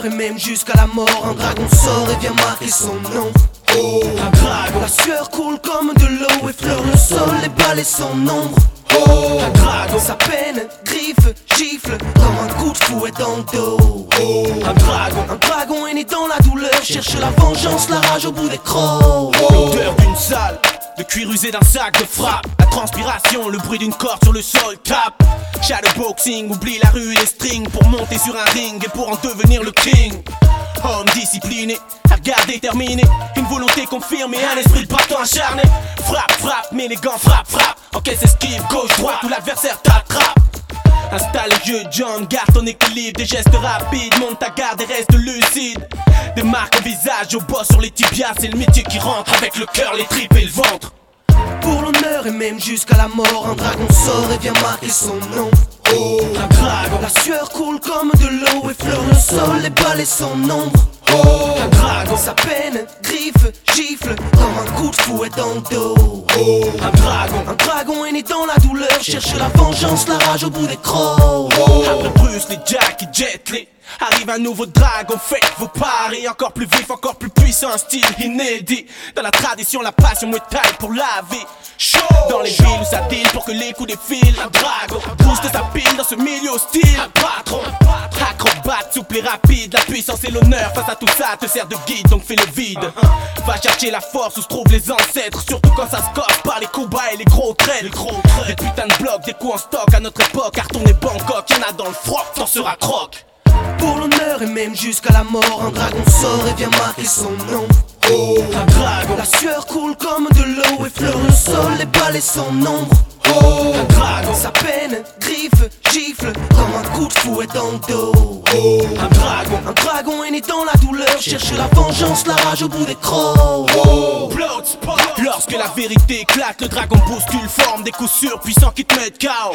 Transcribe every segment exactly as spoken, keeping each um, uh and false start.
et même jusqu'à la mort, un dragon sort et vient marquer son nom. Oh, un dragon. La sueur coule comme de l'eau, effleure le sol et balaie son ombre. Oh, un dragon. Sa peine griffe, gifle comme un coup de fouet dans le dos. Oh, un dragon. Un dragon est né dans la douleur, cherche la vengeance, la rage au bout des crocs. Oh. L'odeur d'une salle, le cuir usé d'un sac de frappe, la transpiration, le bruit d'une corde sur le sol tape. Shadowboxing, oublie la rue et les strings pour monter sur un ring et pour en devenir le king. Homme discipliné, un regard déterminé, une volonté confirmée, un esprit de bâton acharné. Frappe, frappe, mais les gants frappe, frappe. Encaisse, esquive, gauche, droite où l'adversaire t'attrape. Installe le jeu John, garde ton équilibre, des gestes rapides, monte ta garde et reste lucide. Des marques au visage, au boss sur les tibias, c'est le métier qui rentre avec le cœur, les tripes et le ventre. Pour l'honneur et même jusqu'à la mort, un dragon sort et vient marquer son nom. Oh, un dragon. La sueur coule comme de l'eau, effleure le sol et balaie son ombre. Oh, un dragon. Sa peine griffe, gifle comme un coup de fouet dans le dos. Oh, un dragon. Un dragon est né dans la douleur, cherche la vengeance, la rage au bout des crocs. Oh. Après Bruce, les Jack et Jet Li, arrive un nouveau dragon, faites vos paris. Encore plus vif, encore plus puissant, un style inédit. Dans la tradition, la passion me taille pour la vie. Chaud dans les villes où ça deal pour que les coups défilent. Un dragon booste sa pile dans ce milieu hostile. Un patron, acrobate, souple et rapide. La puissance et l'honneur face à tout ça te sert de guide, donc fais le vide. Va chercher la force où se trouvent les ancêtres, surtout quand ça se coffre par les coups bas et les gros traits. Les gros traits. Des putains de blocs, des coups en stock à notre époque. Carton et Bangkok, y'en a dans le froc, t'en seras croque. Pour l'honneur et même jusqu'à la mort, un dragon sort et vient marquer son nom. Oh, un dragon. La sueur coule comme de l'eau, effleure le sol et balaie son ombre. Oh, un dragon. Sa peine griffe, gifle comme un coup de fouet dans le dos. Oh, un dragon. Un dragon est né dans la douleur, cherche la vengeance, la rage au bout des crocs. Oh, Bloodsport. Lorsque la vérité éclate, le dragon bouscule, forme des coups sûrs puissants qui te mettent K O.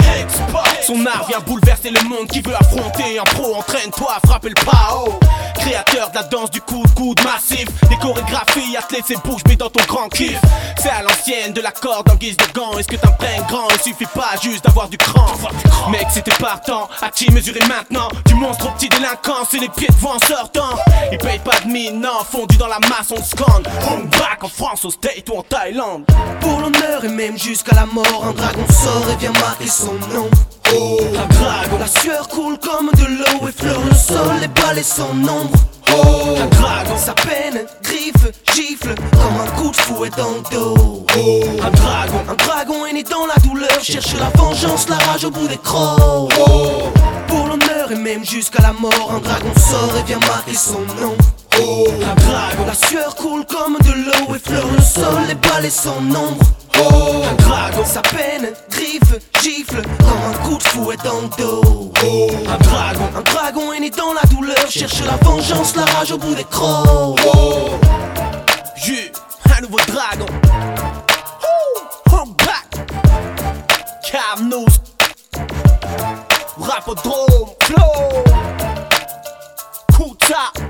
Son art vient bouleverser le monde qui veut affronter un pro, entraîne-toi à frapper le pao. Créateur de la danse du coup de coude massif, des chorégraphies, athlètes ses bouches mais dans ton grand kiff. C'est à l'ancienne de la corde en guise de gants. Est-ce que t'imprègnes grand? Il suffit pas juste d'avoir du cran. Mec c'était partant, à qui mesurer maintenant? Du monstre au petit délinquant, c'est les pieds devant en sortant. Ils payent pas de mine, non, fondu dans la masse on scande. Home back en France, au State ou en Thaïlande. Pour l'honneur et même jusqu'à la mort, un dragon sort et vient marquer son nom. Oh, un dragon. La sueur coule comme de l'eau, effleure le sol et balaie son ombre. Oh, un dragon. Sa peine griffe, gifle comme un coup de fouet dans le dos. Oh, un dragon. Un dragon est né dans la douleur, cherche la vengeance, la rage au bout des crocs. Oh, pour l'honneur et même jusqu'à la mort, un dragon sort et vient marquer son nom. Oh, un dragon. La sueur coule comme de l'eau, effleure le sol et balaie son ombre. Oh, un dragon. Sa peine griffe, gifle comme un coup de fouet dans le dos. Oh, un dragon. Un dragon est né dans la douleur, cherche la vengeance, la rage au bout des crocs. Oh, yeah, un nouveau dragon. Home back. Carnous. Rapodrome. Flow. Kuta.